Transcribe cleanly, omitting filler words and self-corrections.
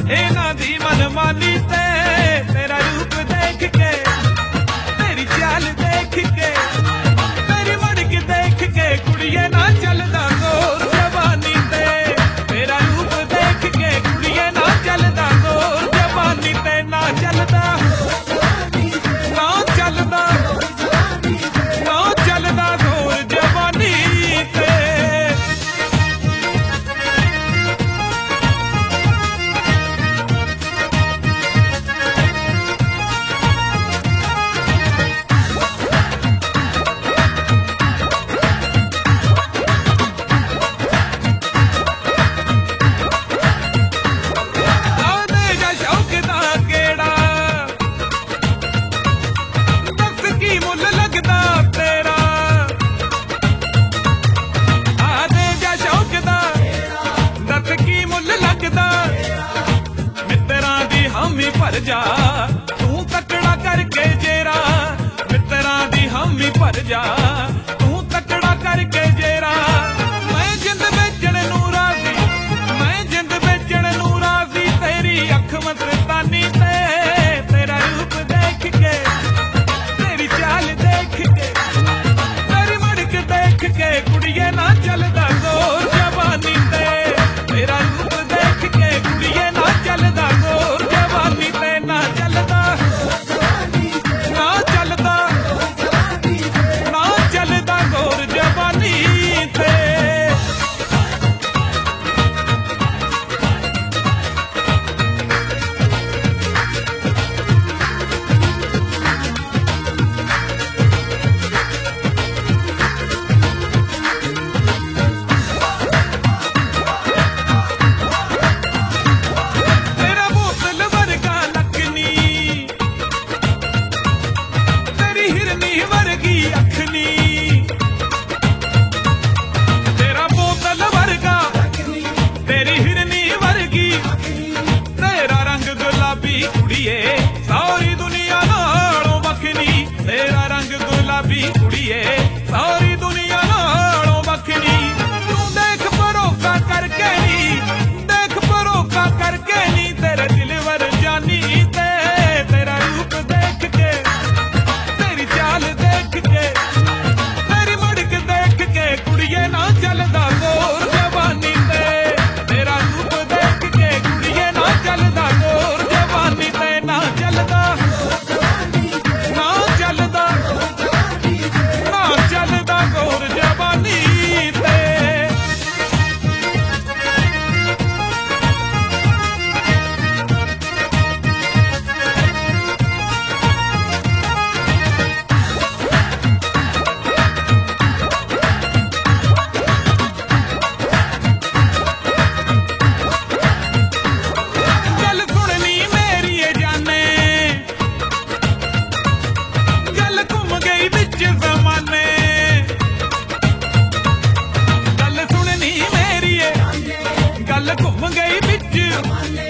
इन्हां दी मनमानी ते तेरा रूप देख के, तेरी चाल देख के, तेरी मड़क देख के कुड़िए ना चलदा जोर जवानी ते। तेरा रूप देख के कुड़िए ना चलदा जोर जवानी ते। ना चलदा ना चलदा ना चलदा जोर जवानी ते। मित्तरां दी हामी भर जा तू तकड़ा करके जेरा, मित्तरां दी हामी भर जा तू तकड़ा करके जेरा। मैं जिंद बेचण नूं राज़ी, मैं जिंद बेचण नूं राज़ी, तेरी अख मस्तानी ते। तेरा रूप देख के, तेरी चाल देख के, तेरी मड़क देख के कुड़िए ना चलदा जोर जवानी ते। तेरा रूप देख के कुड़िए ना चलदा जोर जवानी ते। ना चलदा ना चलदा ना चलदा जोर जवानी ते। तेरा बोतल वर्गा तेरी हिरनी वर्गी, तेरा रंग गुलाबी कुड़िए सारी दुनिया नालों बखनी। तेरा रंग गुलाबी कुड़िए सारी दुनिया नालों बखनी। तू देख भरोसा करके नी, देख भरोसा करके नी, तेरे दिल वर जानी ते। तेरा रूप देख के, तेरी चाल देख के, तेरी मड़क देख के कुड़िए ना चलदा जोर जवानी ते। तेरा रूप देख के कुड़िए ना चलदा जोर जवानी ते। ना चलदा ना चलदा ना चलदा जोर जवानी ते। गल सुननी मेरी जाने, गल घुम गई बिच ज़माने। गल सुननी मेरी गल घुम गई बिच